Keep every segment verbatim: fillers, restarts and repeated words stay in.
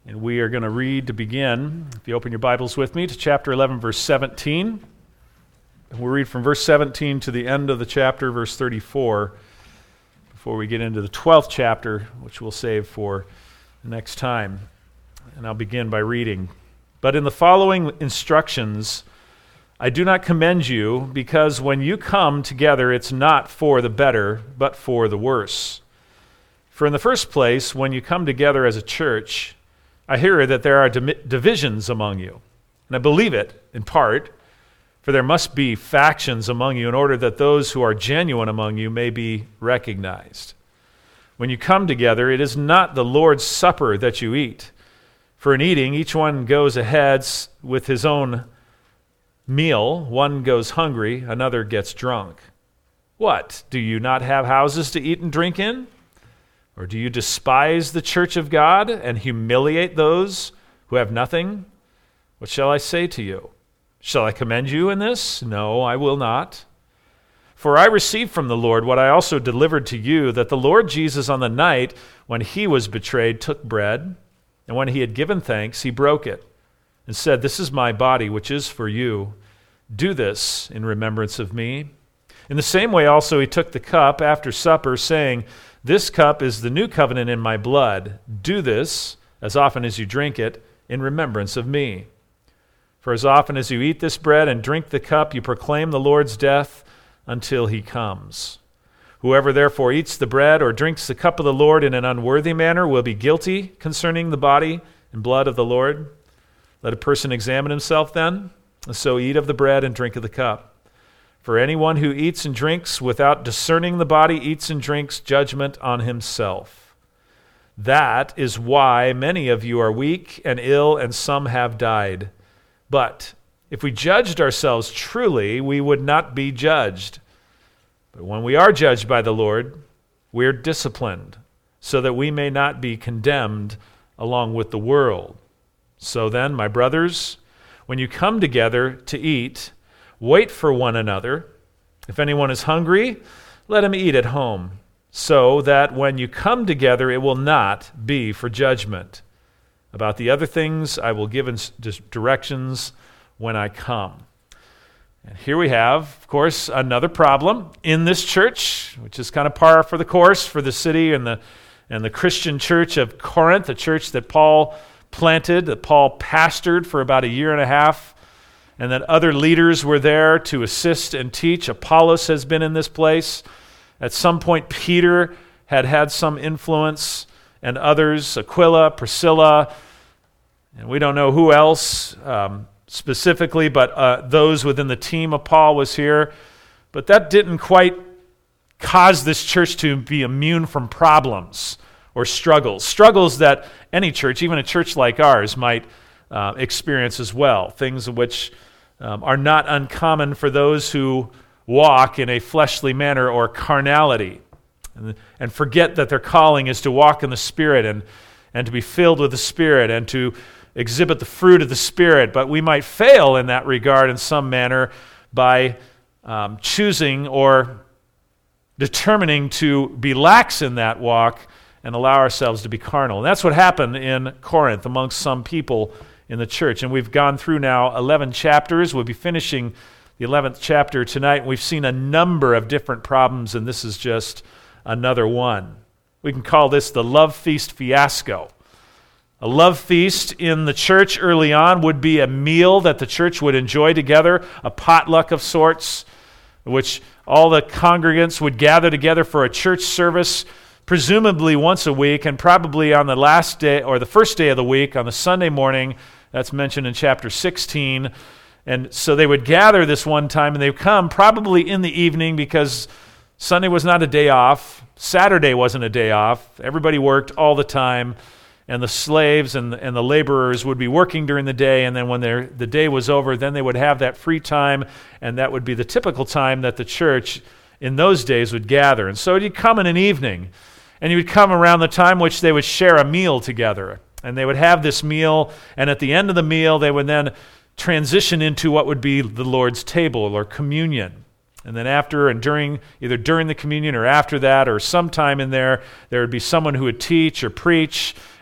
And we are going to read to begin, if you open your Bibles with me, to chapter eleven, verse seventeen. And we'll read from verse seventeen to the end of the chapter, verse thirty-four, before we get into the twelfth chapter, which we'll save for the next time. And I'll begin by reading. But in the following instructions, I do not commend you, because when you come together, it's not for the better, but for the worse. For in the first place, when you come together as a church, I hear that there are divisions among you. And I believe it, in part, for there must be factions among you in order that those who are genuine among you may be recognized. When you come together, it is not the Lord's Supper that you eat. For in eating, each one goes ahead with his own meal. One goes hungry, another gets drunk. What? Do you not have houses to eat and drink in? Or do you despise the church of God and humiliate those who have nothing? What shall I say to you? Shall I commend you in this? No, I will not. For I received from the Lord what I also delivered to you, that the Lord Jesus on the night when he was betrayed took bread, and when he had given thanks, he broke it, and said, "This is my body, which is for you. Do this in remembrance of me." In the same way also he took the cup after supper, saying, "This cup is the new covenant in my blood. Do this, as often as you drink it, in remembrance of me. For as often as you eat this bread and drink the cup, you proclaim the Lord's death until he comes. Whoever therefore eats the bread or drinks the cup of the Lord in an unworthy manner will be guilty concerning the body and blood of the Lord. Let a person examine himself then, and so eat of the bread and drink of the cup. For anyone who eats and drinks without discerning the body eats and drinks judgment on himself. That is why many of you are weak and ill, and some have died. But if we judged ourselves truly, we would not be judged. But when we are judged by the Lord, we are disciplined, so that we may not be condemned along with the world. So then, my brothers, when you come together to eat, wait for one another. If anyone is hungry, let him eat at home, so that when you come together, it will not be for judgment. About the other things, I will give directions when I come. And here we have, of course, another problem in this church, which is kind of par for the course for the city and the and the Christian church of Corinth, a church that Paul planted, that Paul pastored for about a year and a half, and that other leaders were there to assist and teach. Apollos has been in this place. At some point, Peter had had some influence, and others, Aquila, Priscilla, and we don't know who else um, specifically, but uh, those within the team of Paul was here. But that didn't quite cause this church to be immune from problems or struggles. Struggles that any church, even a church like ours, might uh, experience as well. Things which um, are not uncommon for those who walk in a fleshly manner or carnality, and, and forget that their calling is to walk in the Spirit and, and to be filled with the Spirit and to exhibit the fruit of the Spirit. But we might fail in that regard in some manner by um, choosing or determining to be lax in that walk and allow ourselves to be carnal. And that's what happened in Corinth amongst some people in the church. And we've gone through now eleven chapters. We'll be finishing the eleventh chapter tonight. We've seen a number of different problems, and this is just another one. We can call this the love feast fiasco. A love feast in the church early on would be a meal that the church would enjoy together, a potluck of sorts, in which all the congregants would gather together for a church service, presumably once a week, and probably on the last day or the first day of the week, on the Sunday morning. That's mentioned in chapter sixteen. And so they would gather this one time, and they would come probably in the evening, because Sunday was not a day off. Saturday wasn't a day off. Everybody worked all the time. And the slaves and, and the laborers would be working during the day, and then when the day was over, then they would have that free time, and that would be the typical time that the church in those days would gather. And so you'd come in an evening, and you would come around the time which they would share a meal together. And they would have this meal, and at the end of the meal, they would then transition into what would be the Lord's table or communion. And then after and during, either during the communion or after that or sometime in there, there would be someone who would teach or preach,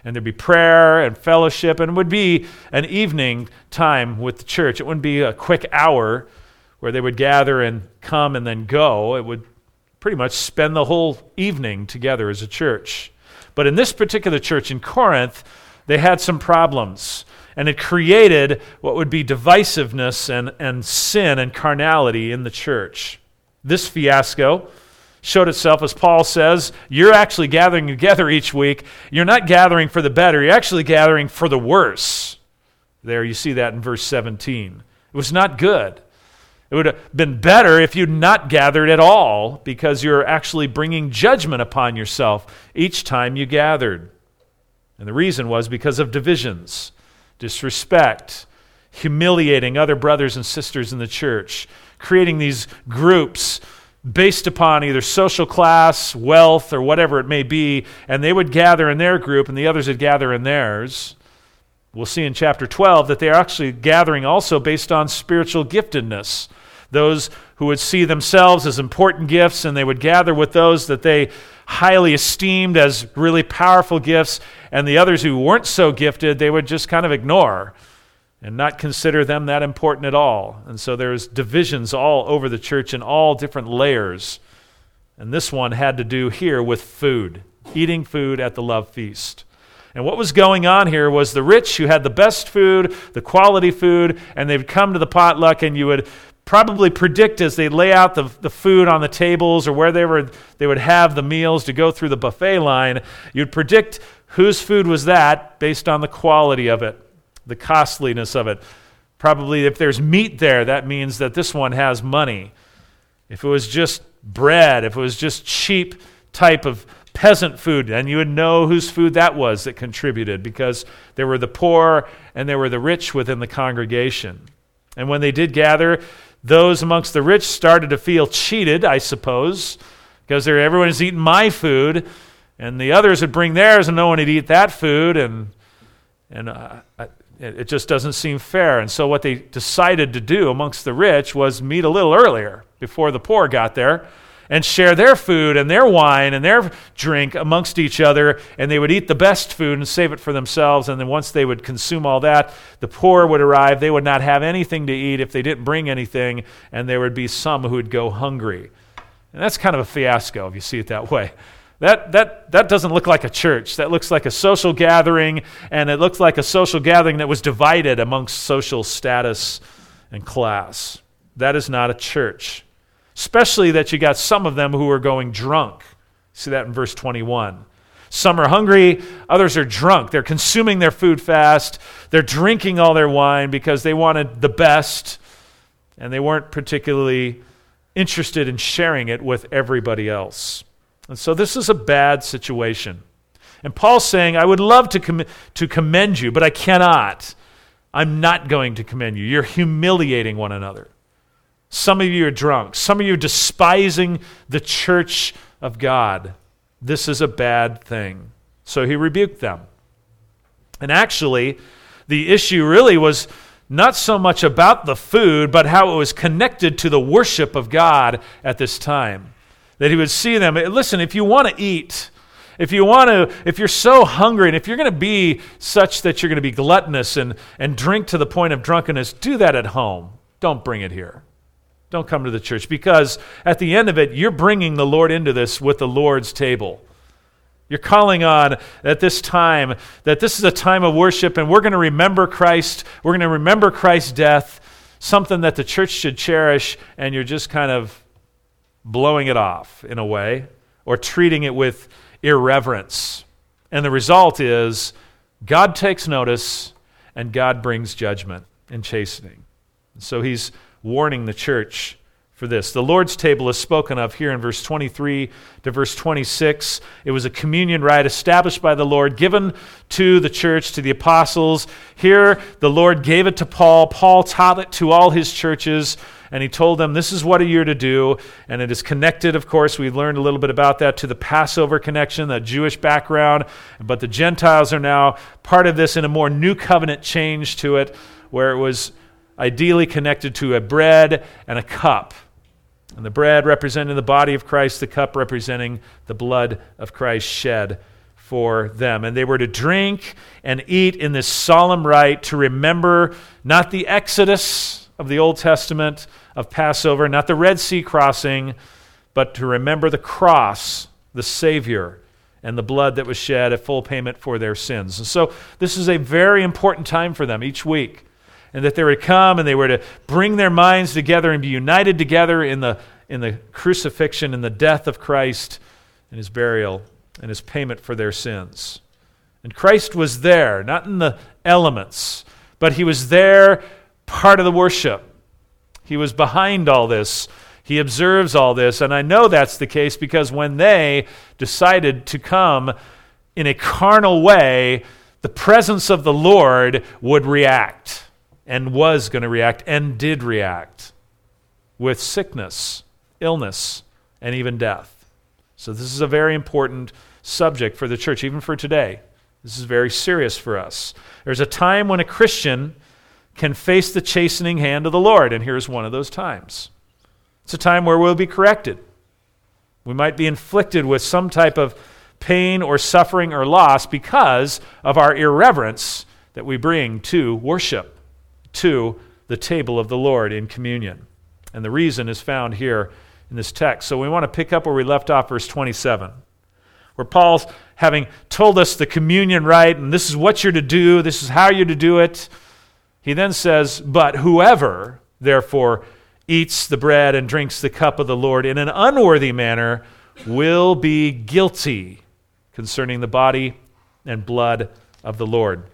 And there'd be prayer and fellowship, and it would be an evening time with the church. It wouldn't be a quick hour where they would gather and come and then go. It would pretty much spend the whole evening together as a church. But in this particular church in Corinth, they had some problems, and it created what would be divisiveness and, and sin and carnality in the church. This fiasco showed itself, as Paul says, you're actually gathering together each week. You're not gathering for the better. You're actually gathering for the worse. There, you see that in verse seventeen. It was not good. It would have been better if you'd not gathered at all, because you're actually bringing judgment upon yourself each time you gathered. And the reason was because of divisions, disrespect, humiliating other brothers and sisters in the church, creating these groups based upon either social class, wealth, or whatever it may be, and they would gather in their group and the others would gather in theirs. We'll see in chapter twelve that they're actually gathering also based on spiritual giftedness. Those who would see themselves as important gifts, and they would gather with those that they highly esteemed as really powerful gifts, and the others who weren't so gifted, they would just kind of ignore and not consider them that important at all. And so there's divisions all over the church in all different layers. And this one had to do here with food, eating food at the love feast. And what was going on here was the rich who had the best food, the quality food, and they'd come to the potluck, and you would probably predict as they lay out the, the food on the tables or where they were they would have the meals to go through the buffet line, you'd predict whose food was that based on the quality of it, the costliness of it. Probably if there's meat there, that means that this one has money. If it was just bread, if it was just cheap type of peasant food, then you would know whose food that was that contributed, because there were the poor and there were the rich within the congregation. And when they did gather, those amongst the rich started to feel cheated, I suppose, because everyone's eating my food, and the others would bring theirs, and no one would eat that food, and and uh, it just doesn't seem fair. And so what they decided to do amongst the rich was meet a little earlier, before the poor got there, and share their food and their wine and their drink amongst each other, and they would eat the best food and save it for themselves, and then once they would consume all that, the poor would arrive. They would not have anything to eat if they didn't bring anything, and there would be some who would go hungry. And that's kind of a fiasco, if you see it that way. That that that doesn't look like a church. That looks like a social gathering, and it looks like a social gathering that was divided amongst social status and class. That is not a church. Especially that you got some of them who are going drunk. See that in verse twenty-one. Some are hungry, others are drunk. They're consuming their food fast. They're drinking all their wine because they wanted the best, and they weren't particularly interested in sharing it with everybody else. And so this is a bad situation. And Paul's saying, I would love to com- to commend you, but I cannot. I'm not going to commend you. You're humiliating one another. Some of you are drunk. Some of you are despising the church of God. This is a bad thing. So he rebuked them. And actually, the issue really was not so much about the food, but how it was connected to the worship of God at this time. That he would see them. Listen, if you want to eat, if you want to, if you're so hungry, and if you're going to be such that you're going to be gluttonous and, and drink to the point of drunkenness, do that at home. Don't bring it here. Don't come to the church, because at the end of it, you're bringing the Lord into this with the Lord's table. You're calling on at this time that this is a time of worship, and we're going to remember Christ. We're going to remember Christ's death, something that the church should cherish, and you're just kind of blowing it off in a way, or treating it with irreverence. And the result is God takes notice, and God brings judgment and chastening. So he's warning the church for this. The Lord's table is spoken of here in verse twenty-three to verse twenty-six. It was a communion rite established by the Lord, given to the church, to the apostles. Here, the Lord gave it to Paul. Paul taught it to all his churches, and he told them, this is what you're to do. And it is connected, of course, we learned a little bit about that, to the Passover connection, the Jewish background. But the Gentiles are now part of this in a more new covenant change to it, where it was ideally connected to a bread and a cup. And the bread representing the body of Christ, the cup representing the blood of Christ shed for them. And they were to drink and eat in this solemn rite to remember not the Exodus of the Old Testament of Passover, not the Red Sea crossing, but to remember the cross, the Savior, and the blood that was shed, a full payment for their sins. And so this is a very important time for them each week. And that they were to come and they were to bring their minds together and be united together in the, in the crucifixion and the death of Christ and his burial and his payment for their sins. And Christ was there, not in the elements, but he was there, part of the worship. He was behind all this. He observes all this. And I know that's the case because when they decided to come in a carnal way, the presence of the Lord would react. And was going to react, and did react, with sickness, illness, and even death. So this is a very important subject for the church, even for today. This is very serious for us. There's a time when a Christian can face the chastening hand of the Lord, and here's one of those times. It's a time where we'll be corrected. We might be inflicted with some type of pain or suffering or loss because of our irreverence that we bring to worship, to the table of the Lord in communion. And the reason is found here in this text. So we want to pick up where we left off, verse twenty-seven, where Paul's having told us the communion rite, and this is what you're to do, this is how you're to do it. He then says, but whoever, therefore, eats the bread and drinks the cup of the Lord in an unworthy manner will be guilty concerning the body and blood of the Lord.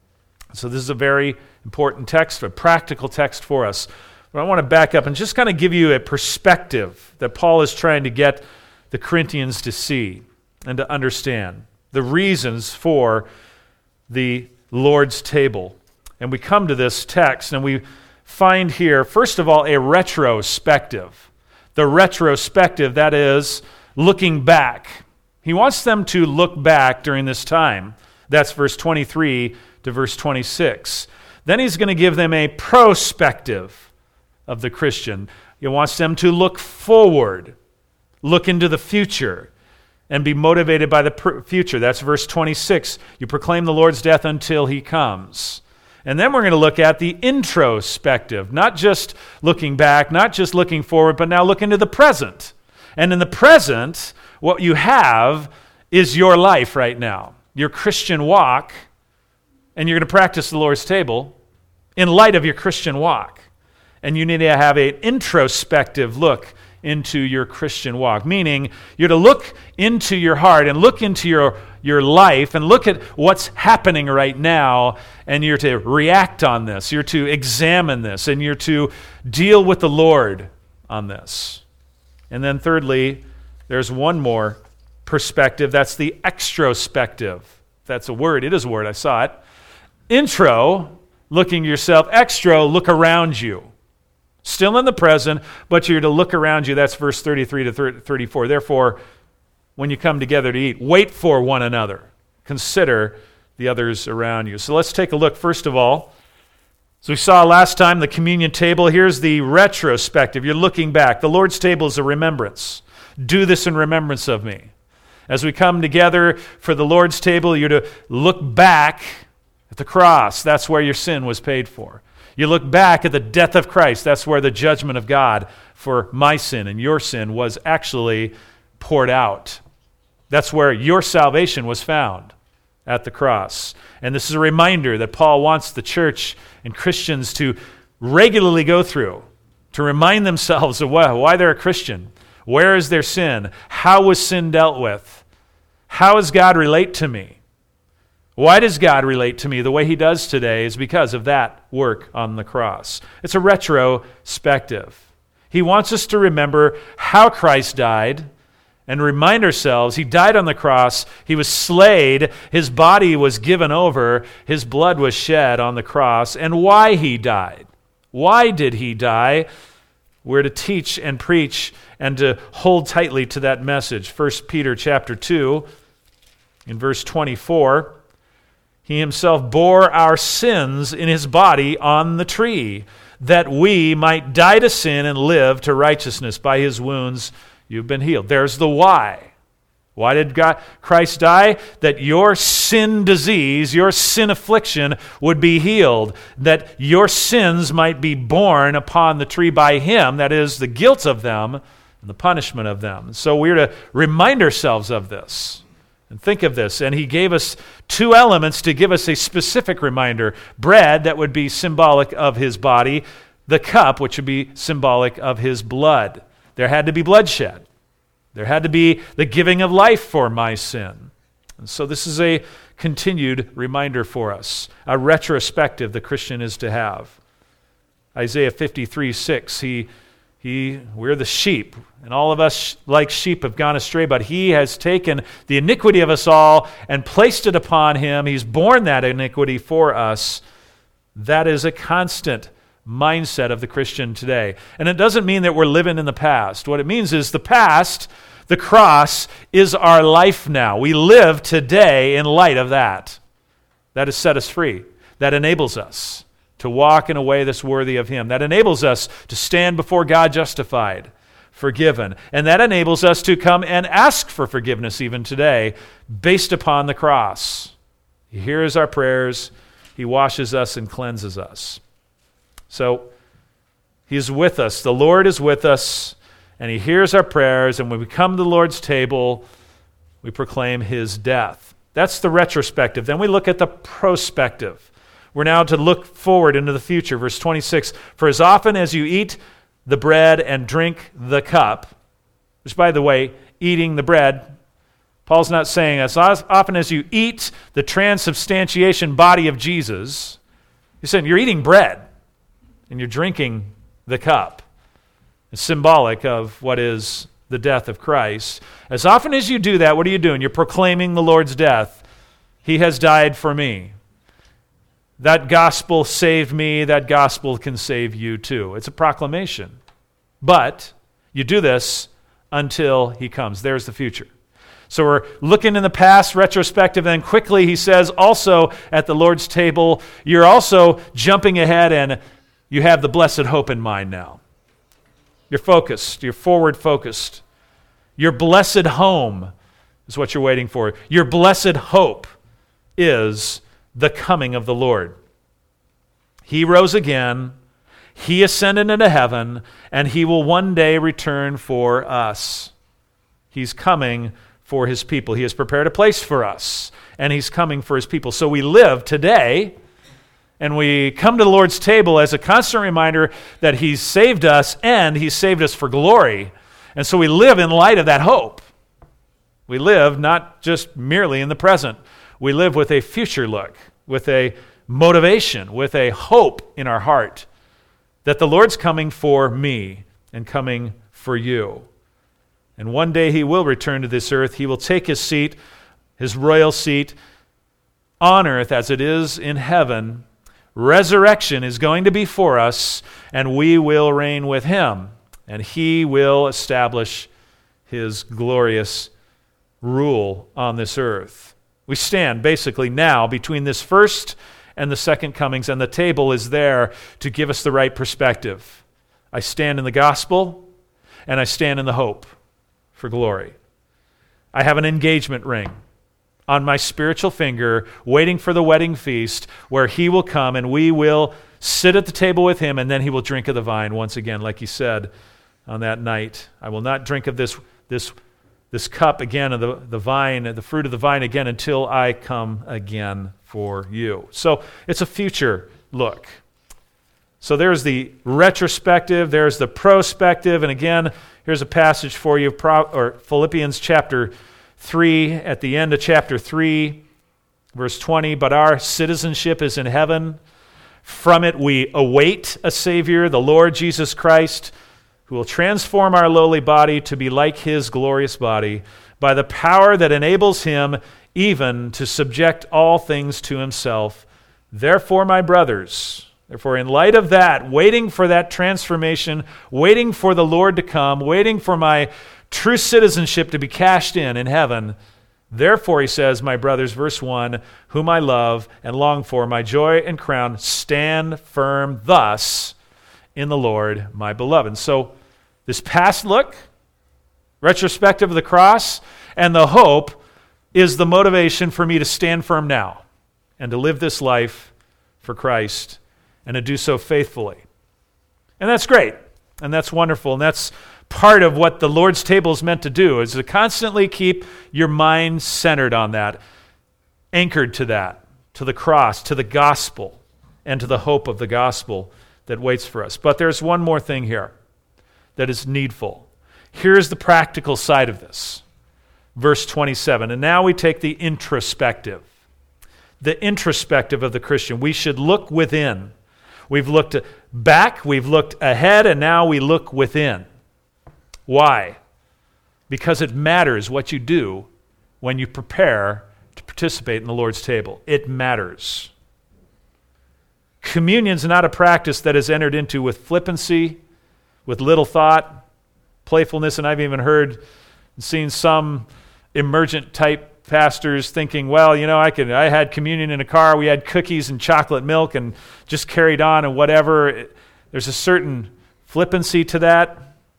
So this is a very important text, a practical text for us. But I want to back up and just kind of give you a perspective that Paul is trying to get the Corinthians to see and to understand the reasons for the Lord's table. And we come to this text and we find here, first of all, a retrospective. The retrospective, that is, looking back. He wants them to look back during this time. That's verse twenty-three to verse twenty-six. Then he's going to give them a prospective of the Christian. He wants them to look forward, look into the future, and be motivated by the pr- future. That's verse twenty-six. You proclaim the Lord's death until he comes. And then we're going to look at the introspective, not just looking back, not just looking forward, but now look into the present. And in the present, what you have is your life right now, your Christian walk, and you're going to practice the Lord's table in light of your Christian walk. And you need to have an introspective look into your Christian walk, meaning you're to look into your heart and look into your, your life and look at what's happening right now, and you're to react on this. You're to examine this, and you're to deal with the Lord on this. And then thirdly, there's one more perspective. That's the extrospective. If that's a word. It is a word. I saw it. Intro, looking yourself. Extro, look around you. Still in the present, but you're to look around you. That's verse thirty-three to thirty-four. Therefore, when you come together to eat, wait for one another. Consider the others around you. So let's take a look, first of all. As we saw last time, the communion table. Here's the retrospective. You're looking back. The Lord's table is a remembrance. Do this in remembrance of me. As we come together for the Lord's table, you're to look back at the cross. That's where your sin was paid for. You look back at the death of Christ. That's where the judgment of God for my sin and your sin was actually poured out. That's where your salvation was found, at the cross. And this is a reminder that Paul wants the church and Christians to regularly go through, to remind themselves of why they're a Christian. Where is their sin? How was sin dealt with? How does God relate to me? Why does God relate to me the way he does today is because of that work on the cross. It's a retrospective. He wants us to remember how Christ died and remind ourselves he died on the cross, he was slayed, his body was given over, his blood was shed on the cross, and why he died. Why did he die? We're to teach and preach and to hold tightly to that message. First Peter chapter two, in verse twenty-four, he himself bore our sins in his body on the tree, that we might die to sin and live to righteousness. By his wounds you've been healed. There's the why. Why did God, Christ die? That your sin disease, your sin affliction would be healed, that your sins might be borne upon the tree by him, that is, the guilt of them and the punishment of them. So we're to remind ourselves of this and think of this. And he gave us two elements to give us a specific reminder. Bread, that would be symbolic of his body, the cup, which would be symbolic of his blood. There had to be bloodshed. There had to be the giving of life for my sin. And so this is a continued reminder for us, a retrospective the Christian is to have. Isaiah fifty-three six, he, he, we're the sheep, and all of us like sheep have gone astray, but he has taken the iniquity of us all and placed it upon him. He's borne that iniquity for us. That is a constant mindset of the Christian today. And it doesn't mean that we're living in the past. What it means is the past, the cross, is our life now. We live today in light of that. That has set us free. That enables us to walk in a way that's worthy of him. That enables us to stand before God justified, forgiven. And that enables us to come and ask for forgiveness even today based upon the cross. He hears our prayers. He washes us and cleanses us. So, he's with us. The Lord is with us, and he hears our prayers, and when we come to the Lord's table, we proclaim his death. That's the retrospective. Then we look at the prospective. We're now to look forward into the future. Verse twenty-six, for as often as you eat the bread and drink the cup, which, by the way, eating the bread, Paul's not saying as often as you eat the transubstantiation body of Jesus, he's saying you're eating bread. And you're drinking the cup. It's symbolic of what is the death of Christ. As often as you do that, what are you doing? You're proclaiming the Lord's death. He has died for me. That gospel saved me. That gospel can save you too. It's a proclamation. But you do this until he comes. There's the future. So we're looking in the past, retrospective, and quickly he says also at the Lord's table, you're also jumping ahead and you have the blessed hope in mind now. You're focused. You're forward focused. Your blessed home is what you're waiting for. Your blessed hope is the coming of the Lord. He rose again. He ascended into heaven, and he will one day return for us. He's coming for his people. He has prepared a place for us, and he's coming for his people. So we live today, and we come to the Lord's table as a constant reminder that he's saved us and he's saved us for glory. And so we live in light of that hope. We live not just merely in the present. We live with a future look, with a motivation, with a hope in our heart that the Lord's coming for me and coming for you. And one day he will return to this earth. He will take his seat, his royal seat, on earth as it is in heaven. Resurrection is going to be for us, and we will reign with him, and he will establish his glorious rule on this earth. We stand basically now between this first and the second comings, and the table is there to give us the right perspective. I stand in the gospel, and I stand in the hope for glory. I have an engagement ring on my spiritual finger, waiting for the wedding feast where he will come and we will sit at the table with him, and then he will drink of the vine once again, like he said on that night. I will not drink of this this this cup again, of the, the vine, the fruit of the vine again, until I come again for you. So it's a future look. So there's the retrospective, there's the prospective, and again, here's a passage for you, or Philippians chapter three, at the end of chapter three, verse twenty, but our citizenship is in heaven. From it we await a Savior, the Lord Jesus Christ, who will transform our lowly body to be like his glorious body by the power that enables him even to subject all things to himself. Therefore, my brothers, therefore, in light of that, waiting for that transformation, waiting for the Lord to come, waiting for my true citizenship to be cashed in in heaven. Therefore, he says, my brothers, verse one, whom I love and long for, my joy and crown, stand firm thus in the Lord, my beloved. So this past look, retrospective of the cross, And the hope is the motivation for me to stand firm now and to live this life for Christ and to do so faithfully. And that's great. And that's wonderful. And that's part of what the Lord's table is meant to do, is to constantly keep your mind centered on that, anchored to that, to the cross, to the gospel, and to the hope of the gospel that waits for us. But there's one more thing here that is needful. Here's the practical side of this. Verse twenty-seven. And now we take the introspective. The introspective of the Christian. We should look within. We've looked back, we've looked ahead, and now we look within. Why? Because it matters what you do when you prepare to participate in the Lord's table. It matters. Communion's not a practice that is entered into with flippancy, with little thought, playfulness, and I've even heard and seen some emergent type pastors thinking, well, you know, I could I had communion in a car, we had cookies and chocolate milk and just carried on and whatever. It, there's a certain flippancy to that.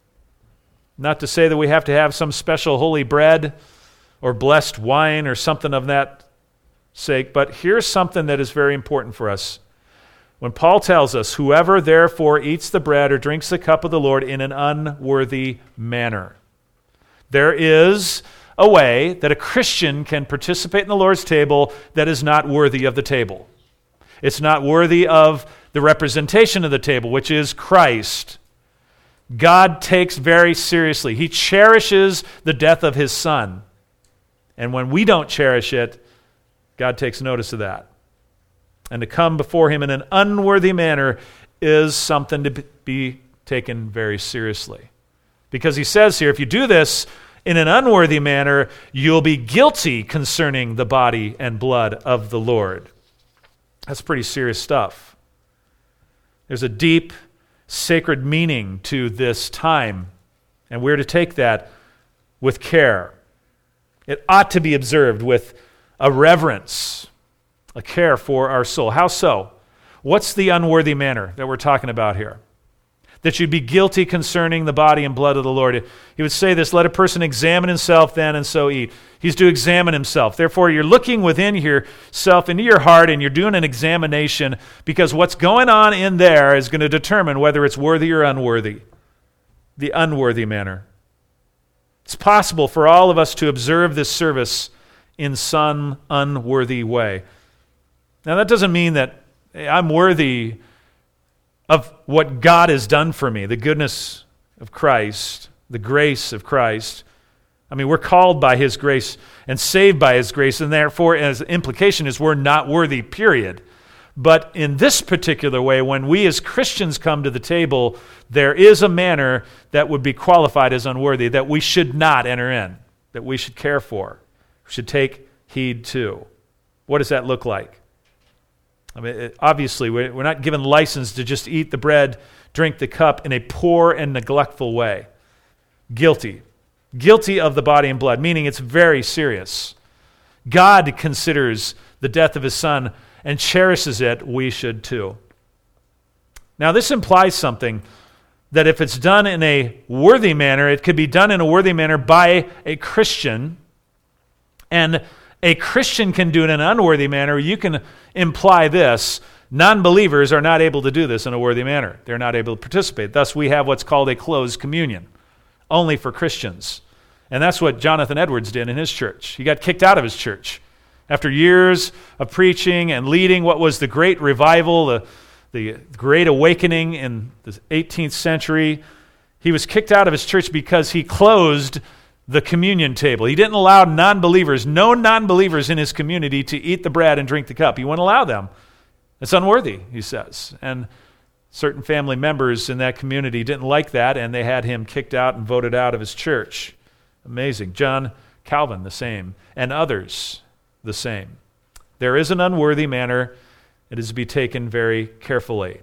Not to say that we have to have some special holy bread or blessed wine or something of that sake, but here's something that is very important for us. When Paul tells us, whoever therefore eats the bread or drinks the cup of the Lord in an unworthy manner, there is a way that a Christian can participate in the Lord's table that is not worthy of the table. It's not worthy of the representation of the table, which is Christ. God takes very seriously. He cherishes the death of his Son. And when we don't cherish it, God takes notice of that. And to come before him in an unworthy manner is something to be taken very seriously. Because he says here, if you do this in an unworthy manner, you'll be guilty concerning the body and blood of the Lord. That's pretty serious stuff. There's a deep, sacred meaning to this time, and we're to take that with care. It ought to be observed with a reverence, a care for our soul. How so? What's the unworthy manner that we're talking about here? That you'd be guilty concerning the body and blood of the Lord. He would say this, let a person examine himself then and so eat. He's to examine himself. Therefore, you're looking within yourself, into your heart, and you're doing an examination because what's going on in there is going to determine whether it's worthy or unworthy. The unworthy manner. It's possible for all of us to observe this service in some unworthy way. Now, that doesn't mean that hey, I'm worthy of what God has done for me, the goodness of Christ, the grace of Christ. I mean, we're called by his grace and saved by his grace, and therefore, as implication is we're not worthy, period. But in this particular way, when we as Christians come to the table, there is a manner that would be qualified as unworthy, that we should not enter in, that we should care for, we should take heed to. What does that look like? I mean, it, obviously, we're not given license to just eat the bread, drink the cup in a poor and neglectful way. Guilty. Guilty of the body and blood, meaning it's very serious. God considers the death of his Son and cherishes it. We should too. Now, this implies something, that if it's done in a worthy manner, it could be done in a worthy manner by a Christian, and a Christian can do it in an unworthy manner. You can imply this. Non-believers are not able to do this in a worthy manner. They're not able to participate. Thus, we have what's called a closed communion, only for Christians. And that's what Jonathan Edwards did in his church. He got kicked out of his church. After years of preaching and leading what was the great revival, the, the great awakening in the eighteenth century, he was kicked out of his church because he closed the communion table. He didn't allow non-believers, no non-believers in his community to eat the bread and drink the cup. He wouldn't allow them. It's unworthy, he says. And certain family members in that community didn't like that, and they had him kicked out and voted out of his church. Amazing. John Calvin, the same. And others, the same. There is an unworthy manner. It is to be taken very carefully.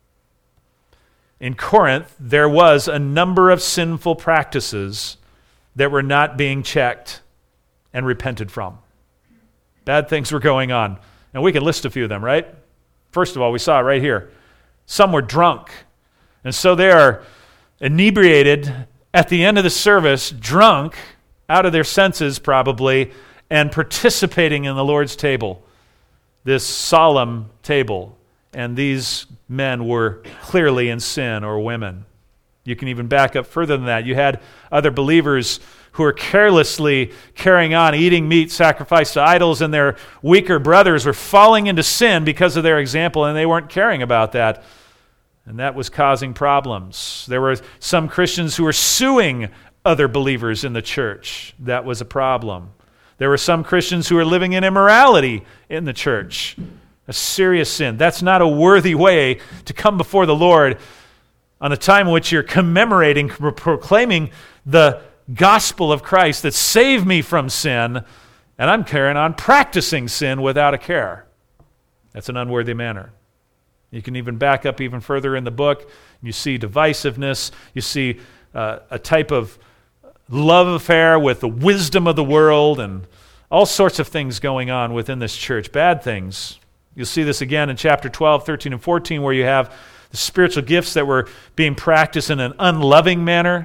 In Corinth, there was a number of sinful practices that were not being checked and repented from. Bad things were going on. And we can list a few of them, right? First of all, we saw it right here. Some were drunk. And so they are inebriated at the end of the service, drunk, out of their senses probably, and participating in the Lord's table, this solemn table. And these men were clearly in sin, or women. You can even back up further than that. You had other believers who were carelessly carrying on, eating meat sacrificed to idols, and their weaker brothers were falling into sin because of their example, and they weren't caring about that. And that was causing problems. There were some Christians who were suing other believers in the church. That was a problem. There were some Christians who were living in immorality in the church. A serious sin. That's not a worthy way to come before the Lord on a time in which you're commemorating, proclaiming the gospel of Christ that saved me from sin, and I'm carrying on practicing sin without a care. That's an unworthy manner. You can even back up even further in the book. You see divisiveness. You see uh, a type of love affair with the wisdom of the world and all sorts of things going on within this church, bad things. You'll see this again in chapter twelve, thirteen, and fourteen, where you have the spiritual gifts that were being practiced in an unloving manner.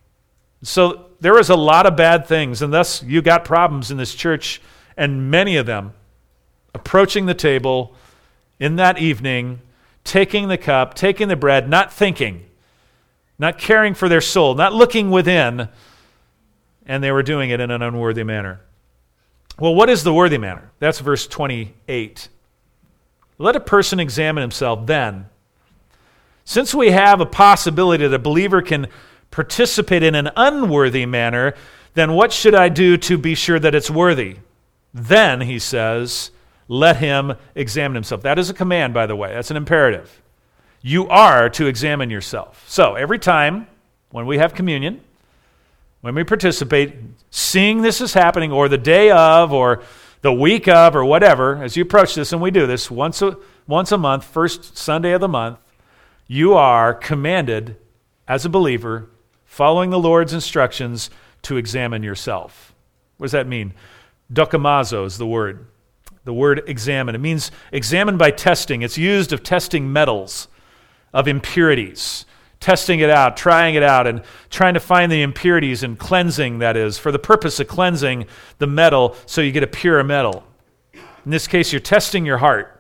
So there was a lot of bad things, and thus you got problems in this church, and many of them approaching the table in that evening, taking the cup, taking the bread, not thinking, not caring for their soul, not looking within, and they were doing it in an unworthy manner. Well, what is the worthy manner? That's verse twenty-eight. Let a person examine himself then. Since we have a possibility that a believer can participate in an unworthy manner, then what should I do to be sure that it's worthy? Then, he says, let him examine himself. That is a command, by the way. That's an imperative. You are to examine yourself. So, every time when we have communion, when we participate, seeing this is happening, or the day of, or the week of, or whatever, as you approach this, and we do this once a, once a month, first Sunday of the month, you are commanded as a believer, following the Lord's instructions, to examine yourself. What does that mean? Dokimazo is the word. The word examine. It means examine by testing. It's used of testing metals, of impurities, testing it out, trying it out, and trying to find the impurities and cleansing, that is, for the purpose of cleansing the metal so you get a pure metal. In this case, you're testing your heart.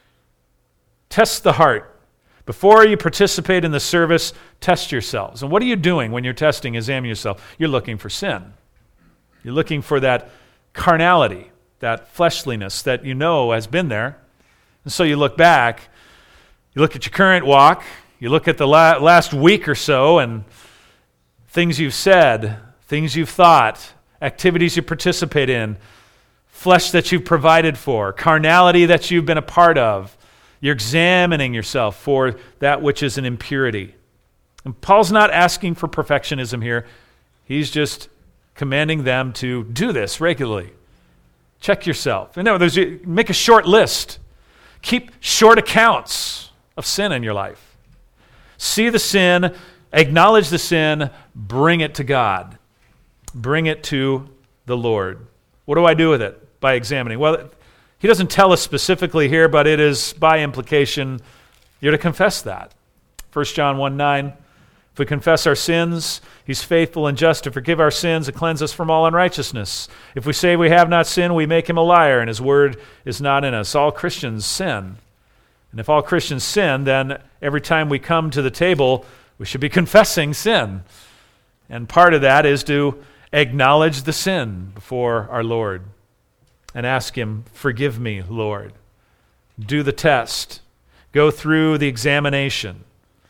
Test the heart. Before you participate in the service, test yourselves. And what are you doing when you're testing, examining yourself? You're looking for sin. You're looking for that carnality, that fleshliness that you know has been there. And so you look back, you look at your current walk, you look at the la- last week or so, and things you've said, things you've thought, activities you participate in, flesh that you've provided for, carnality that you've been a part of. You're examining yourself for that which is an impurity. And Paul's not asking for perfectionism here. He's just commanding them to do this regularly. Check yourself. In other words, make a short list. Keep short accounts of sin in your life. See the sin, acknowledge the sin, bring it to God. Bring it to the Lord. What do I do with it? By examining. Well, he doesn't tell us specifically here, but it is by implication, you're to confess that. First John one nine, if we confess our sins, he's faithful and just to forgive our sins and cleanse us from all unrighteousness. If we say we have not sinned, we make him a liar, and his word is not in us. All Christians sin. And if all Christians sin, then every time we come to the table, we should be confessing sin. And part of that is to acknowledge the sin before our Lord and ask him, forgive me, Lord. Do the test. Go through the examination.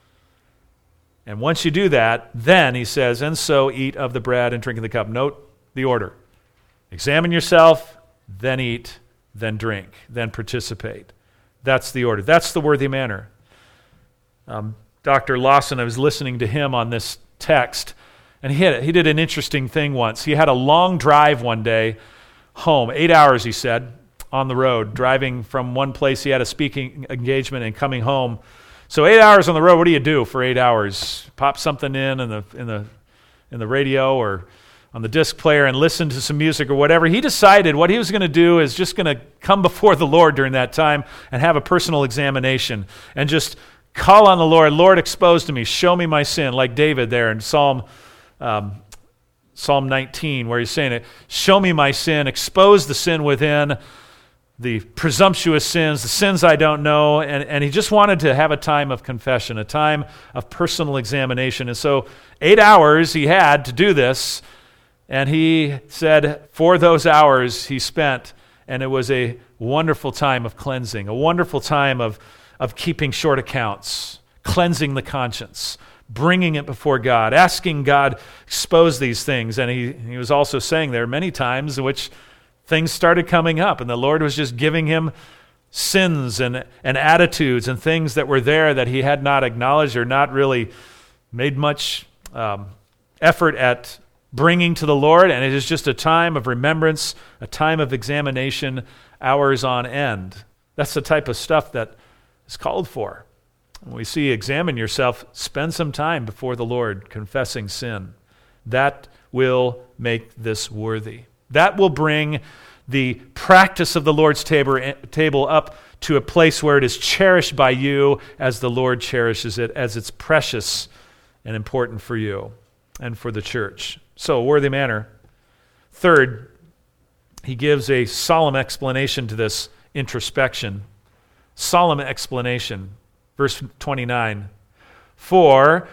And once you do that, then, he says, and so eat of the bread and drink of the cup. Note the order. Examine yourself, then eat, then drink, then participate. That's the order. That's the worthy manner. Um, Doctor Lawson, I was listening to him on this text, and he, had, he did an interesting thing once. He had a long drive one day home, eight hours, he said, on the road, driving from one place. He had a speaking engagement and coming home. So eight hours on the road, what do you do for eight hours? Pop something in in the in the in the radio or on the disc player and listen to some music or whatever. He decided what he was going to do is just going to come before the Lord during that time and have a personal examination and just call on the Lord. Lord, expose to me, show me my sin, like David there in Psalm um, Psalm nineteen, where he's saying it, show me my sin, expose the sin within, the presumptuous sins, the sins I don't know, and, and he just wanted to have a time of confession, a time of personal examination. And so eight hours he had to do this, and he said for those hours he spent, and it was a wonderful time of cleansing, a wonderful time of, of keeping short accounts, cleansing the conscience, bringing it before God, asking God expose these things. And he, he was also saying there many times in which things started coming up, and the Lord was just giving him sins and, and attitudes and things that were there that he had not acknowledged or not really made much um, effort at bringing to the Lord. And it is just a time of remembrance, a time of examination, hours on end. That's the type of stuff that is called for. When we see examine yourself, spend some time before the Lord confessing sin. That will make this worthy. That will bring the practice of the Lord's table up to a place where it is cherished by you as the Lord cherishes it, as it's precious and important for you and for the church. So, a worthy manner. Third, he gives a solemn explanation to this introspection. Solemn explanation. Verse twenty-nine. For...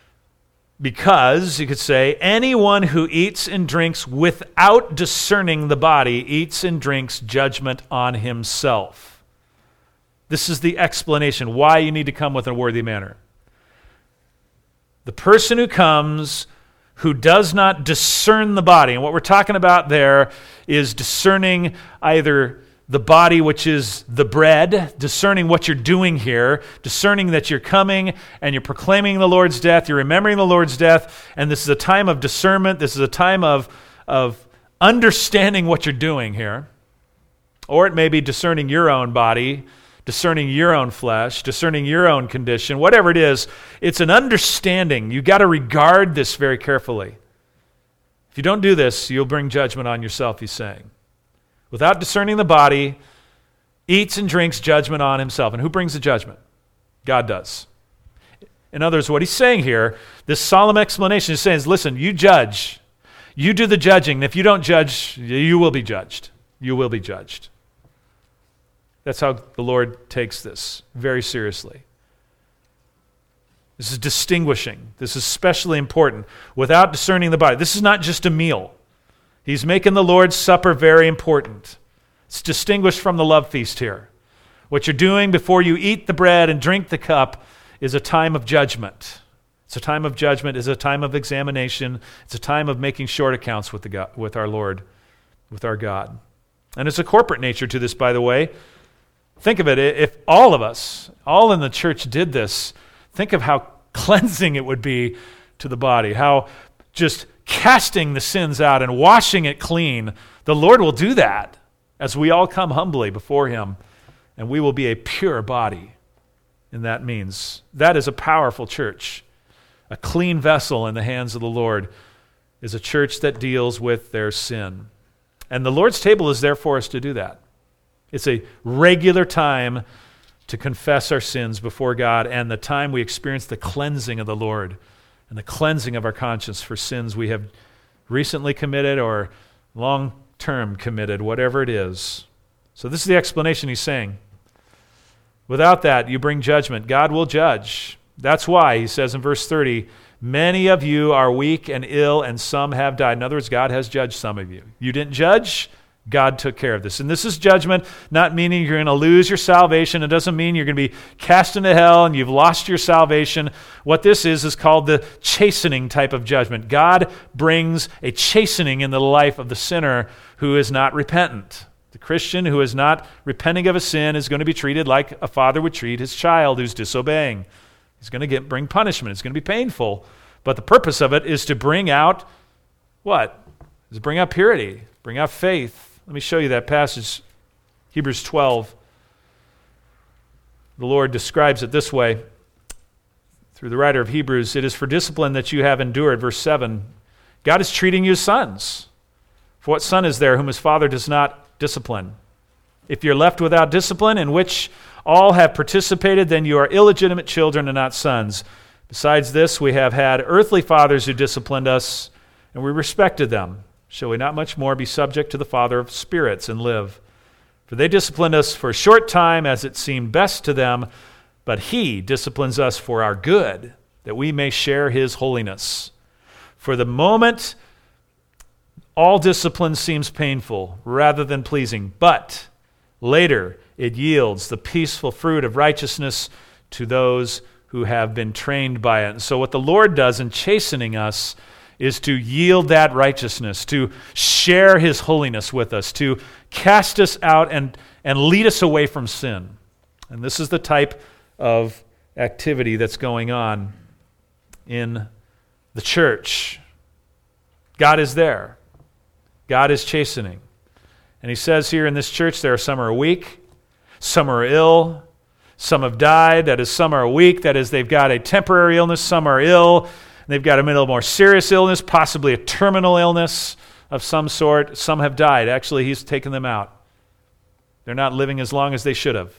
Because, you could say, anyone who eats and drinks without discerning the body eats and drinks judgment on himself. This is the explanation why you need to come with a worthy manner. The person who comes who does not discern the body, and what we're talking about there is discerning either the body, which is the bread, discerning what you're doing here, discerning that you're coming and you're proclaiming the Lord's death, you're remembering the Lord's death, and this is a time of discernment, this is a time of, of understanding what you're doing here. Or it may be discerning your own body, discerning your own flesh, discerning your own condition, whatever it is, it's an understanding. You've got to regard this very carefully. If you don't do this, you'll bring judgment on yourself, he's saying. Without discerning the body, eats and drinks judgment on himself. And who brings the judgment? God does. In other words, what he's saying here, this solemn explanation is saying, is, listen, you judge. You do the judging. And if you don't judge, you will be judged. You will be judged. That's how the Lord takes this very seriously. This is distinguishing. This is especially important. Without discerning the body. This is not just a meal. He's making the Lord's Supper very important. It's distinguished from the love feast here. What you're doing before you eat the bread and drink the cup is a time of judgment. It's a time of judgment. It's a time of examination. It's a time of making short accounts with the God, with our Lord, with our God. And it's a corporate nature to this, by the way. Think of it. If all of us, all in the church did this, think of how cleansing it would be to the body, how just casting the sins out and washing it clean. The Lord will do that as we all come humbly before him, and we will be a pure body. And that means that is a powerful church. A clean vessel in the hands of the Lord is a church that deals with their sin. And the Lord's table is there for us to do that. It's a regular time to confess our sins before God, and the time we experience the cleansing of the Lord and the cleansing of our conscience for sins we have recently committed or long-term committed, whatever it is. So this is the explanation he's saying. Without that, you bring judgment. God will judge. That's why, he says in verse thirty, many of you are weak and ill, and some have died. In other words, God has judged some of you. You didn't judge, God took care of this. And this is judgment, not meaning you're going to lose your salvation. It doesn't mean you're going to be cast into hell and you've lost your salvation. What this is is called the chastening type of judgment. God brings a chastening in the life of the sinner who is not repentant. The Christian who is not repenting of a sin is going to be treated like a father would treat his child who's disobeying. He's going to get bring punishment. It's going to be painful. But the purpose of it is to bring out what? Is to bring out purity, bring out faith. Let me show you that passage, Hebrews twelve. The Lord describes it this way through the writer of Hebrews. It is for discipline that you have endured. Verse seven, God is treating you as sons. For what son is there whom his father does not discipline? If you're left without discipline, in which all have participated, then you are illegitimate children and not sons. Besides this, we have had earthly fathers who disciplined us, and we respected them. Shall we not much more be subject to the Father of spirits and live? For they disciplined us for a short time as it seemed best to them, but he disciplines us for our good, that we may share his holiness. For the moment, all discipline seems painful rather than pleasing, but later it yields the peaceful fruit of righteousness to those who have been trained by it. And so what the Lord does in chastening us is to yield that righteousness, to share his holiness with us, to cast us out and, and lead us away from sin. And this is the type of activity that's going on in the church. God is there. God is chastening. And he says here in this church, there are some are weak, some are ill, some have died, that is, some are weak, that is, they've got a temporary illness, some are ill, they've got a little more serious illness, possibly a terminal illness of some sort. Some have died. Actually, he's taken them out. They're not living as long as they should have.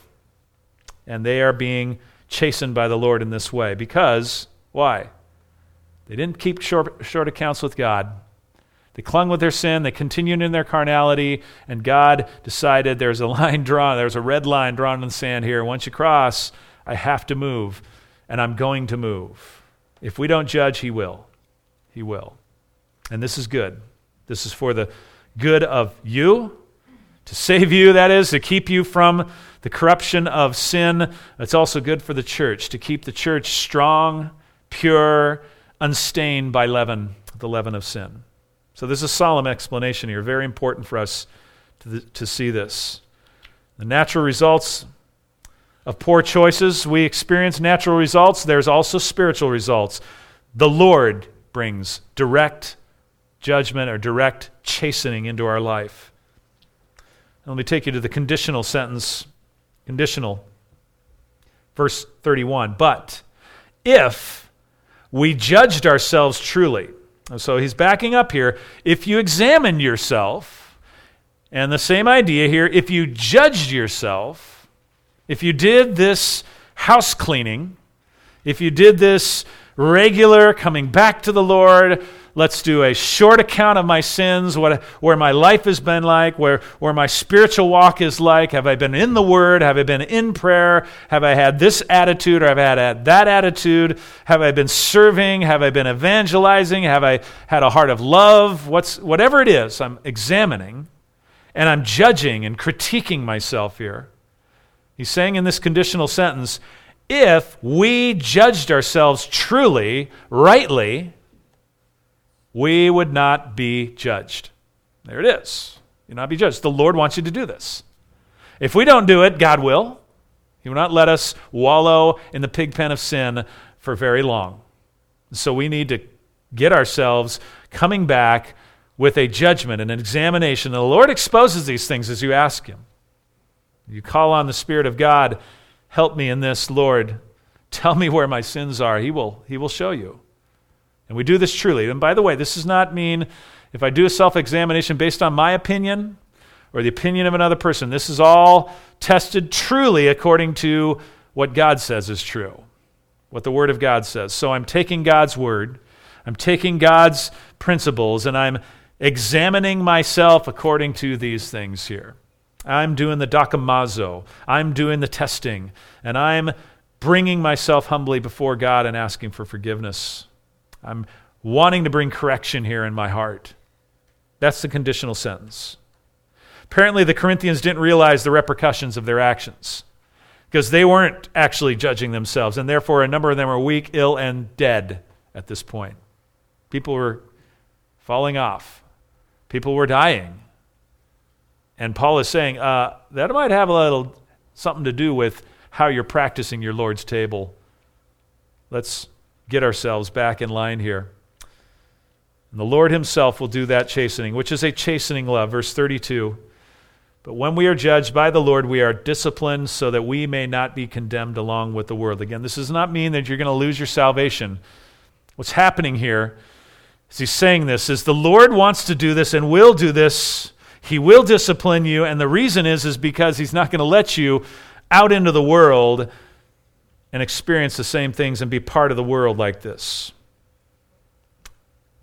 And they are being chastened by the Lord in this way. Because, why? They didn't keep short, short accounts with God. They clung with their sin, they continued in their carnality, and God decided there's a line drawn, there's a red line drawn in the sand here. Once you cross, I have to move, and I'm going to move. If we don't judge, he will. He will. And this is good. This is for the good of you, to save you, that is, to keep you from the corruption of sin. It's also good for the church, to keep the church strong, pure, unstained by leaven, the leaven of sin. So this is a solemn explanation here, very important for us to, the, to see this. The natural results of poor choices, we experience natural results. There's also spiritual results. The Lord brings direct judgment or direct chastening into our life. And let me take you to the conditional sentence. Conditional. Verse thirty-one. But if we judged ourselves truly. So he's backing up here. If you examined yourself, and the same idea here, if you judged yourself, if you did this house cleaning, if you did this regular coming back to the Lord, let's do a short account of my sins, what, where my life has been like, where, where my spiritual walk is like. Have I been in the Word? Have I been in prayer? Have I had this attitude or have I had that attitude? Have I been serving? Have I been evangelizing? Have I had a heart of love? What's, whatever it is, I'm examining and I'm judging and critiquing myself here. He's saying in this conditional sentence, if we judged ourselves truly, rightly, we would not be judged. There it is. You'll not be judged. The Lord wants you to do this. If we don't do it, God will. He will not let us wallow in the pig pen of sin for very long. So we need to get ourselves coming back with a judgment and an examination. And the Lord exposes these things as you ask him. You call on the Spirit of God, help me in this, Lord. Tell me where my sins are. He will, he will show you. And we do this truly. And by the way, this does not mean if I do a self-examination based on my opinion or the opinion of another person. This is all tested truly according to what God says is true, what the Word of God says. So I'm taking God's Word, I'm taking God's principles, and I'm examining myself according to these things here. I'm doing the dokimazo. I'm doing the testing. And I'm bringing myself humbly before God and asking for forgiveness. I'm wanting to bring correction here in my heart. That's the conditional sentence. Apparently the Corinthians didn't realize the repercussions of their actions because they weren't actually judging themselves, and therefore a number of them were weak, ill, and dead at this point. People were falling off. People were dying. And Paul is saying, uh, that might have a little something to do with how you're practicing your Lord's table. Let's get ourselves back in line here. And the Lord himself will do that chastening, which is a chastening love. Verse thirty-two, but when we are judged by the Lord, we are disciplined so that we may not be condemned along with the world. Again, this does not mean that you're going to lose your salvation. What's happening here, as he's saying this, is the Lord wants to do this and will do this. He will discipline you, and the reason is, is because he's not going to let you out into the world and experience the same things and be part of the world like this.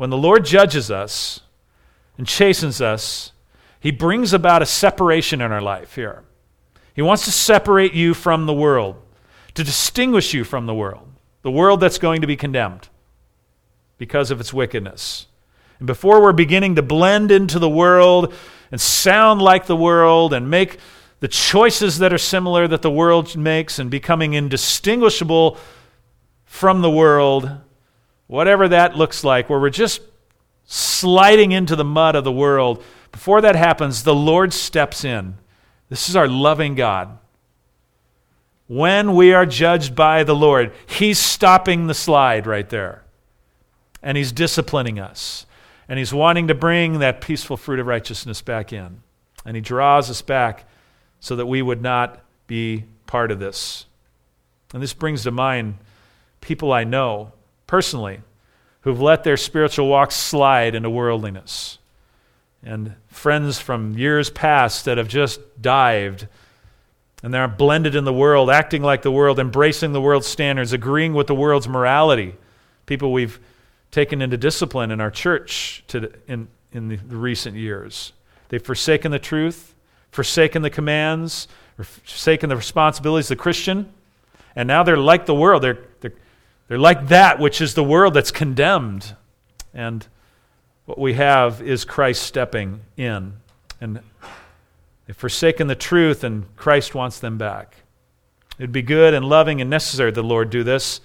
when the Lord judges us and chastens us, he brings about a separation in our life here. He wants to separate you from the world, to distinguish you from the world, the world that's going to be condemned because of its wickedness. And before we're beginning to blend into the world and sound like the world and make the choices that are similar that the world makes and becoming indistinguishable from the world, whatever that looks like, where we're just sliding into the mud of the world, before that happens, the Lord steps in. This is our loving God. When we are judged by the Lord, he's stopping the slide right there. And he's disciplining us. And he's wanting to bring that peaceful fruit of righteousness back in. And he draws us back so that we would not be part of this. And this brings to mind people I know personally who've let their spiritual walk slide into worldliness. And friends from years past that have just dived and they're blended in the world, acting like the world, embracing the world's standards, agreeing with the world's morality. People we've taken into discipline in our church to, in, in the recent years. They've forsaken the truth, forsaken the commands, forsaken the responsibilities of the Christian, and now they're like the world. They're, they're, they're like that which is the world that's condemned. And what we have is Christ stepping in. And they've forsaken the truth, and Christ wants them back. It'd be good and loving and necessary that the Lord do this.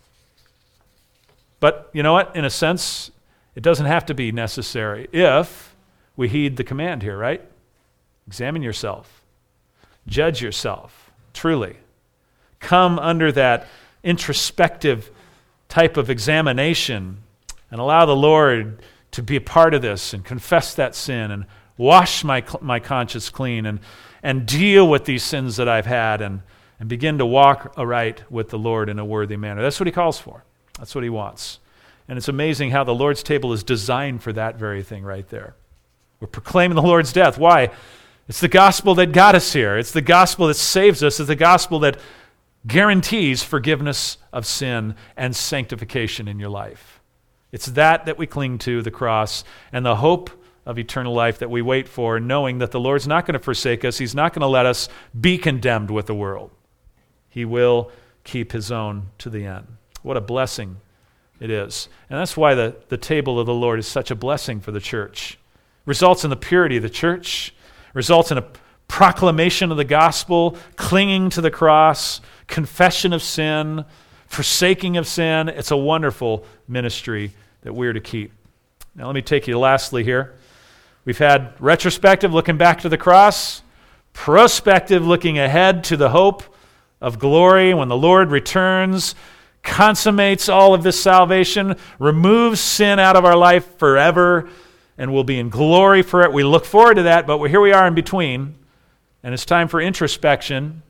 But you know what? In a sense, it doesn't have to be necessary if we heed the command here, right? Examine yourself. Judge yourself, truly. Come under that introspective type of examination and allow the Lord to be a part of this and confess that sin and wash my my conscience clean and, and deal with these sins that I've had and, and begin to walk aright with the Lord in a worthy manner. That's what he calls for. That's what he wants. And it's amazing how the Lord's table is designed for that very thing right there. We're proclaiming the Lord's death. Why? It's the gospel that got us here. It's the gospel that saves us. It's the gospel that guarantees forgiveness of sin and sanctification in your life. It's that that we cling to, the cross, and the hope of eternal life that we wait for, knowing that the Lord's not going to forsake us. He's not going to let us be condemned with the world. He will keep his own to the end. What a blessing it is. And that's why the, the table of the Lord is such a blessing for the church. Results in the purity of the church, results in a proclamation of the gospel, clinging to the cross, confession of sin, forsaking of sin. It's a wonderful ministry that we're to keep. Now let me take you lastly here. We've had retrospective, looking back to the cross, prospective, looking ahead to the hope of glory when the Lord returns, consummates all of this salvation, removes sin out of our life forever, and we'll be in glory for it. We look forward to that, but here we are in between, and it's time for introspection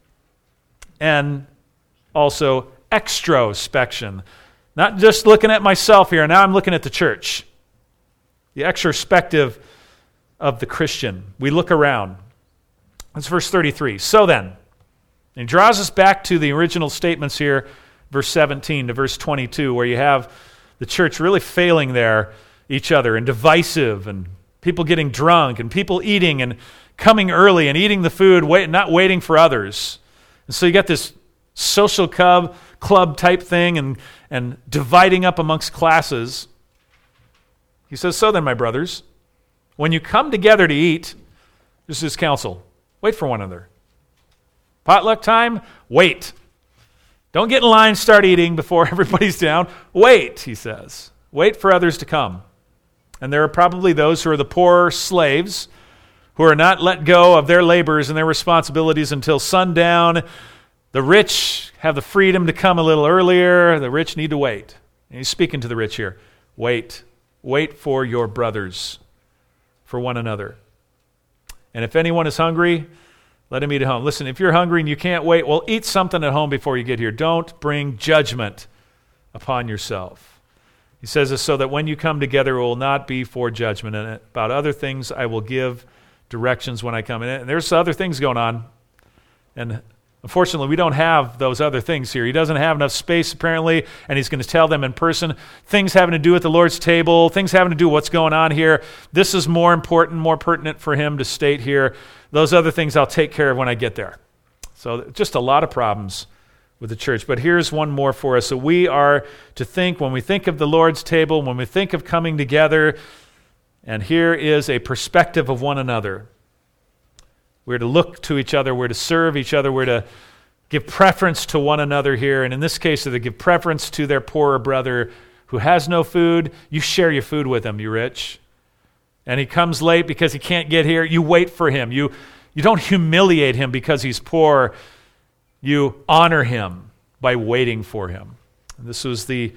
and also extrospection. Not just looking at myself here, now I'm looking at the church. The extrospective of the Christian. We look around. That's verse thirty-three. So then, and he draws us back to the original statements here, verse seventeen to verse twenty-two, where you have the church really failing there, each other, and divisive, and people getting drunk, and people eating and coming early and eating the food, wait, not waiting for others. And so you got this social club, club type thing and, and dividing up amongst classes. He says, so then, my brothers, when you come together to eat, this is his counsel, wait for one another. Potluck time, wait. Don't get in line, start eating before everybody's down. Wait, he says. Wait for others to come. And there are probably those who are the poor slaves who are not let go of their labors and their responsibilities until sundown. The rich have the freedom to come a little earlier. The rich need to wait. And he's speaking to the rich here. Wait. Wait for your brothers, for one another. And if anyone is hungry, let him eat at home. Listen, if you're hungry and you can't wait, well, eat something at home before you get here. Don't bring judgment upon yourself. He says this so that when you come together, it will not be for judgment. And about other things, I will give directions when I come in. And there's other things going on. And Unfortunately, we don't have those other things here. He doesn't have enough space, apparently, and he's going to tell them in person things having to do with the Lord's table, things having to do with what's going on here. This is more important, more pertinent for him to state here. Those other things I'll take care of when I get there. So just a lot of problems with the church. But here's one more for us. So we are to think, when we think of the Lord's table, when we think of coming together, and here is a perspective of one another. We're to look to each other. We're to serve each other. We're to give preference to one another here. And in this case, they give preference to their poorer brother who has no food. You share your food with him, you rich. And he comes late because he can't get here. You wait for him. You, you don't humiliate him because he's poor. You honor him by waiting for him. And this was the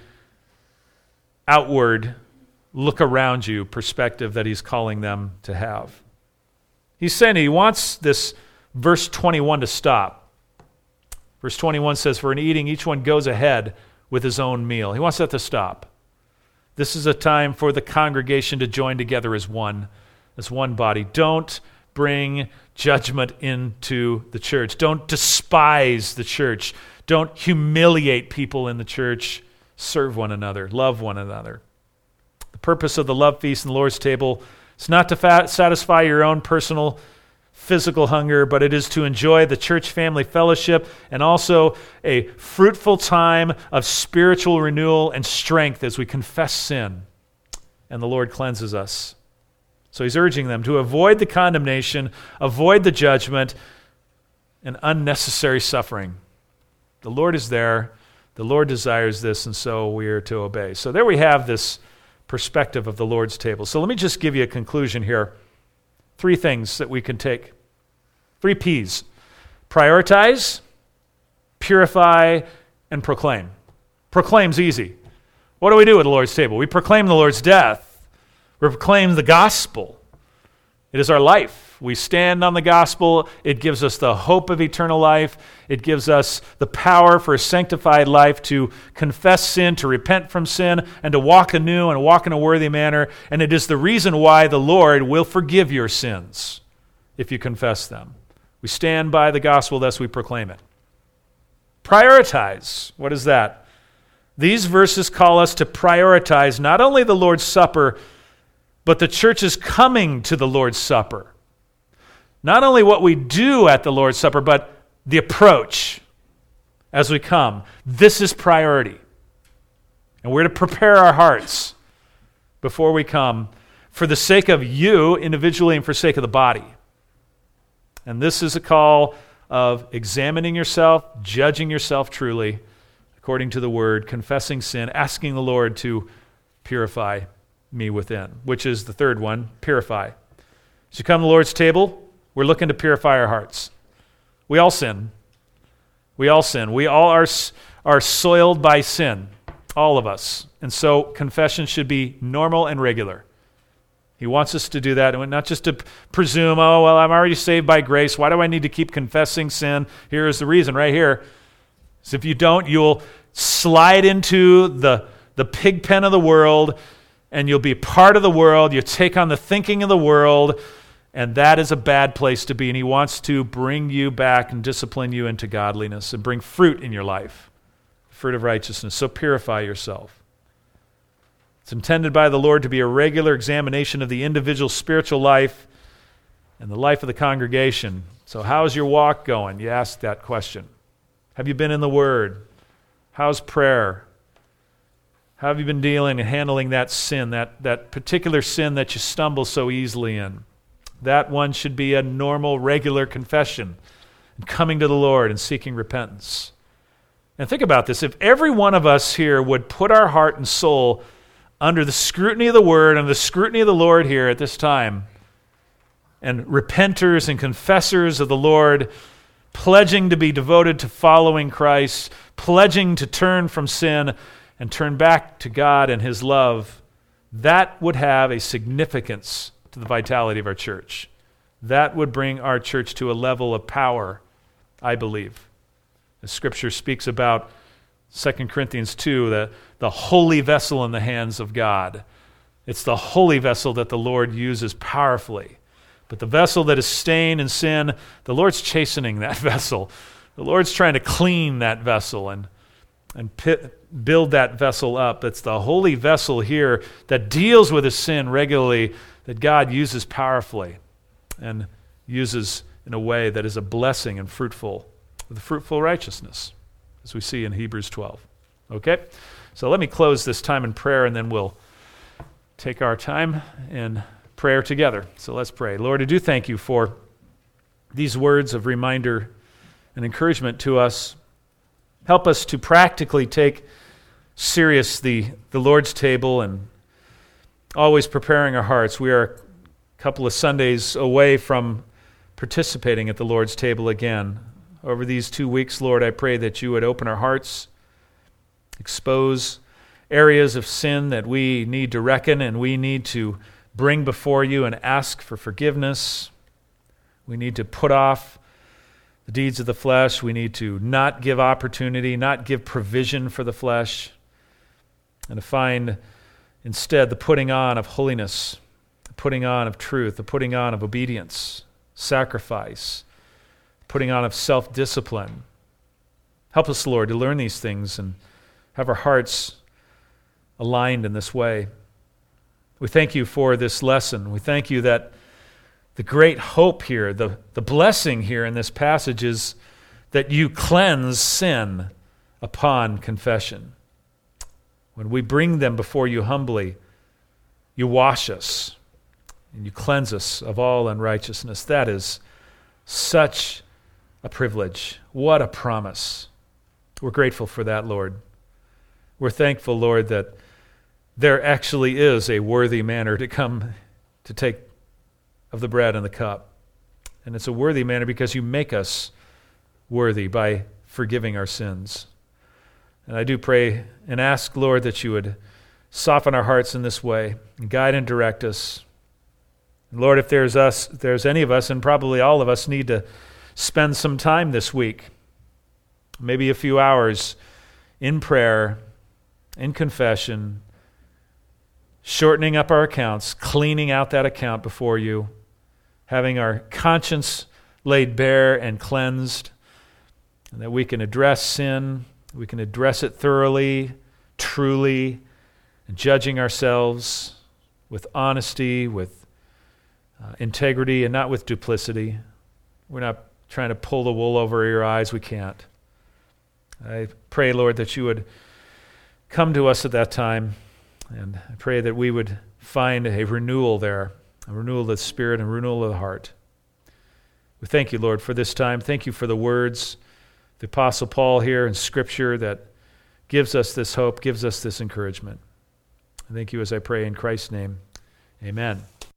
outward look around you perspective that he's calling them to have. He's saying he wants this verse twenty-one to stop. Verse twenty-one says, for in eating, each one goes ahead with his own meal. He wants that to stop. This is a time for the congregation to join together as one, as one body. Don't bring judgment into the church. Don't despise the church. Don't humiliate people in the church. Serve one another. Love one another. The purpose of the love feast and the Lord's table is not to fa- satisfy your own personal physical hunger, but it is to enjoy the church family fellowship and also a fruitful time of spiritual renewal and strength as we confess sin and the Lord cleanses us. So he's urging them to avoid the condemnation, avoid the judgment, and unnecessary suffering. The Lord is there. The Lord desires this, and so we are to obey. So there we have this perspective of the Lord's table. So let me just give you a conclusion here. Three things that we can take. Three P's. Prioritize, purify, and proclaim. Proclaim's easy. What do we do at the Lord's table? We proclaim the Lord's death. We proclaim the gospel. It is our life. We stand on the gospel. It gives us the hope of eternal life. It gives us the power for a sanctified life to confess sin, to repent from sin, and to walk anew and walk in a worthy manner. And it is the reason why the Lord will forgive your sins if you confess them. We stand by the gospel, thus we proclaim it. Prioritize. What is that? These verses call us to prioritize not only the Lord's Supper, but the church's coming to the Lord's Supper. Not only what we do at the Lord's Supper, but the approach as we come. This is priority. And we're to prepare our hearts before we come for the sake of you individually and for the sake of the body. And this is a call of examining yourself, judging yourself truly, according to the Word, confessing sin, asking the Lord to purify me within, which is the third one, purify. As you come to the Lord's table, we're looking to purify our hearts. We all sin. We all sin. We all are, are soiled by sin, all of us. And so confession should be normal and regular. He wants us to do that, and not just to presume, oh, well, I'm already saved by grace. Why do I need to keep confessing sin? Here is the reason right here. So if you don't, you'll slide into the, the pig pen of the world, and you'll be part of the world. You'll take on the thinking of the world, and that is a bad place to be. And he wants to bring you back and discipline you into godliness and bring fruit in your life, fruit of righteousness. So purify yourself. It's intended by the Lord to be a regular examination of the individual spiritual life and the life of the congregation. So how's your walk going? You ask that question. Have you been in the Word? How's prayer? How have you been dealing and handling that sin, that, that particular sin that you stumble so easily in? That one should be a normal, regular confession and coming to the Lord and seeking repentance. And think about this. If every one of us here would put our heart and soul under the scrutiny of the Word, under the scrutiny of the Lord here at this time, and repenters and confessors of the Lord, pledging to be devoted to following Christ, pledging to turn from sin and turn back to God and His love, that would have a significance to the vitality of our church. That would bring our church to a level of power, I believe. The Scripture speaks about Second Corinthians two, the, the holy vessel in the hands of God. It's the holy vessel that the Lord uses powerfully. But the vessel that is stained in sin, the Lord's chastening that vessel. The Lord's trying to clean that vessel and, and pit, build that vessel up. It's the holy vessel here that deals with his sin regularly, that God uses powerfully and uses in a way that is a blessing and fruitful, with fruitful righteousness, as we see in Hebrews twelve. Okay? So let me close this time in prayer, and then we'll take our time in prayer together. So let's pray. Lord, I do thank you for these words of reminder and encouragement to us. Help us to practically take serious the, the Lord's table and always preparing our hearts. We are a couple of Sundays away from participating at the Lord's table again. Over these two weeks, Lord, I pray that you would open our hearts, expose areas of sin that we need to reckon and we need to bring before you and ask for forgiveness. We need to put off the deeds of the flesh. We need to not give opportunity, not give provision for the flesh, and to find instead the putting on of holiness, the putting on of truth, the putting on of obedience, sacrifice, putting on of self-discipline. Help us, Lord, to learn these things and have our hearts aligned in this way. We thank you for this lesson. We thank you that the great hope here, the, the blessing here in this passage is that you cleanse sin upon confession. When we bring them before you humbly, you wash us and you cleanse us of all unrighteousness. That is such a privilege. What a promise. We're grateful for that, Lord. We're thankful, Lord, that there actually is a worthy manner to come to take of the bread and the cup. And it's a worthy manner because you make us worthy by forgiving our sins. And I do pray and ask, Lord, that you would soften our hearts in this way and guide and direct us. And Lord, if there's us, if there's any of us, and probably all of us need to spend some time this week, maybe a few hours in prayer, in confession, shortening up our accounts, cleaning out that account before you, having our conscience laid bare and cleansed, and that we can address sin, we can address it thoroughly, truly, and judging ourselves with honesty, with uh, integrity, and not with duplicity. We're not trying to pull the wool over your eyes. We can't. I pray, Lord, that you would come to us at that time, and I pray that we would find a renewal there, a renewal of the spirit and renewal of the heart. We thank you, Lord, for this time. Thank you for the words, the Apostle Paul here in Scripture that gives us this hope, gives us this encouragement. I thank you as I pray in Christ's name. Amen.